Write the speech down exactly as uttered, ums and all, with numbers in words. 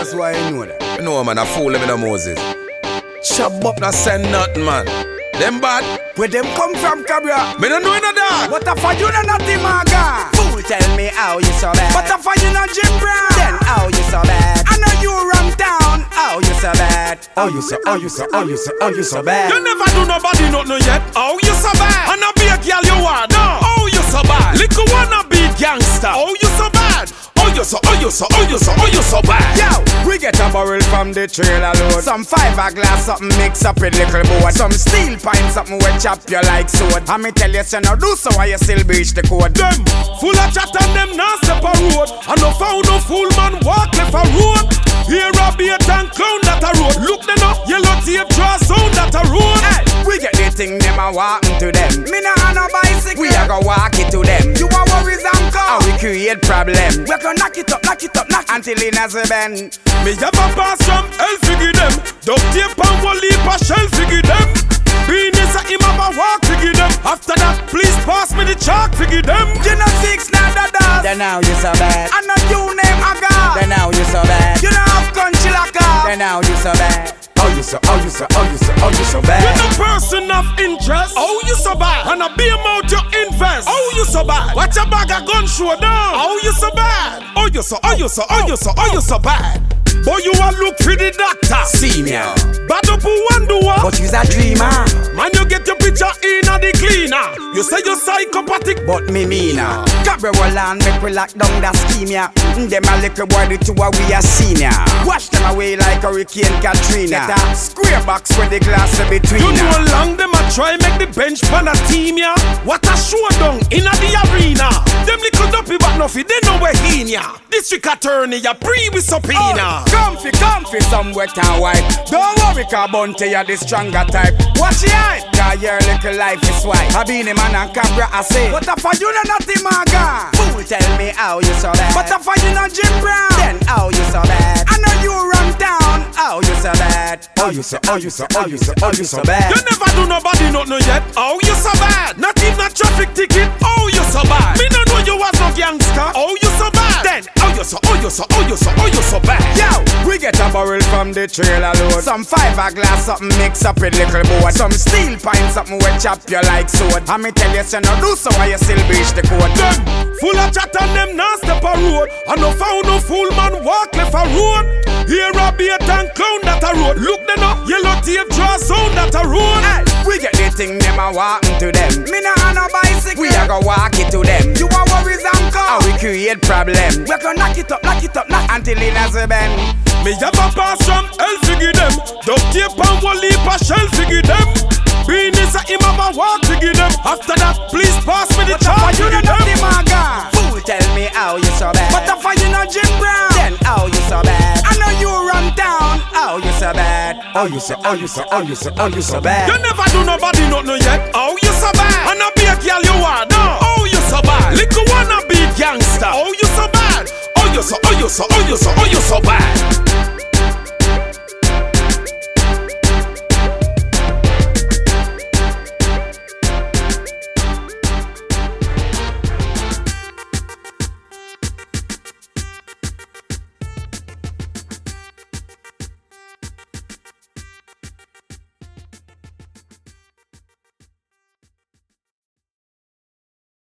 That's why I know that. You know, man, I fool them in the Moses. Chop up, not send nothing, man. Them bad. Where them come from, Cabra? Me don't know no that. What if you not nothing, Maga? Fool, tell me how you so bad. What if you not Jim Brown? Then how you so bad? I know you run down. How you so bad? Oh you so, oh you so, oh you so, oh you so bad. You never do nobody not know yet. Oh you so bad. And a be a girl you are, no. Oh you so bad. Little wanna be gangster. Oh you so bad. Oh you so, oh you so, oh you so, oh you so bad. Yo, we get a barrel from the trailer load. Some fiver glass, something mix up with little board. Some steel pine, something we chop you like sword. And me tell you, say no do so, why you still breach the code. Them full of chat and them not step a road. And no found no fool man walk left a road. Here a bait and clown that a road. Look them up, yellow tape draw sound that a road. Hey, we get the thing them a walking to them. Me nah on a bicycle, we a go walk it to them. You a worries and come, and we create problem. We can knock it up, knock it up, knock until it has a bend. Me have a pass from hell figure them. Duct tape and one leap a shell figure them. Beanies a him have a walk figure them. After that, please pass me the chalk figure them. You know six now that does. Then how you so bad? I know you name a god. Then how you so bad? You know have country like a. Then how you so bad? Oh you so, oh you so, oh you so, oh you so bad. You're the person of interest. Oh you so bad. And a be amount you invest. Oh you so bad. Watch a bag of gun show down. Oh you so bad. Oh you so, oh you so, oh you so, oh you so bad. Boy you a look for the doctor. See me. Bad up who want do what? But you's a dreamer. Man you get your picture in a the cleaner. You say you're psychopathic. But me meaner. Cabra roll on, make we lock down that scheme ya. Them a little boy the two a we a senior. Wash them away like Hurricane Katrina. Get a square box with the glass in between. You know how long them a try make the bench pan a team ya. What a showdown in a the arena. Them little dumpy but nothing they know where he ya. District attorney ya pre with subpoena. Oh, comfy, comfy, some wet and white. Don't worry, car Bunty ya the stronger type. Watch your eye, cause your little life is white. I been a man and Cabra I say. What if you not nothing, Maga? Fool, tell me how you so bad. What if you not Jim Brown? Then how you so bad? I know you run down. How you so bad? Oh you so, oh you so, oh you so, oh you so bad. You never do nobody not know yet. Oh you so bad. Not even a traffic ticket. Oh you so bad. Me no know you was no gangster. Oh you so bad. Then oh you so, oh you so, oh you so, oh you so bad. Yo, we get a barrel from the trailer load. Some fiver glass, something mix up with little board. Some steel pine, something we chop you like sword. And me tell you, say no do so, why you still breach the code. Them full of chat and them not step a road. And no found no fool man walk left a road. Here a bait and clown that a road. Look them up, yellow tape draw sound that a road. Hey, we get the thing them a walking to them. Me nah on a bicycle, we a go walk it to them. You a worries and come, and we create problem. We can knock it up, knock it up, knock until it has a bend. Me have a pass from hell figure them. Duct tape and one leap a shell figure them. Beanies a him have a walk figure them. After that, please pass me the chalk you figure not them. the Maga? Fool, tell me how you so bad. What if you not Jim Brown? Then how you so bad? I know you run down. How you so bad? Oh you so, oh you so, oh you so, oh you so bad. You never do nobody not know yet. Oh you so bad. And a be a girl you are, no. Oh you so bad. Little wanna be gangster. Oh you so bad. Oh you so, oh you so, oh you so, oh you so bad.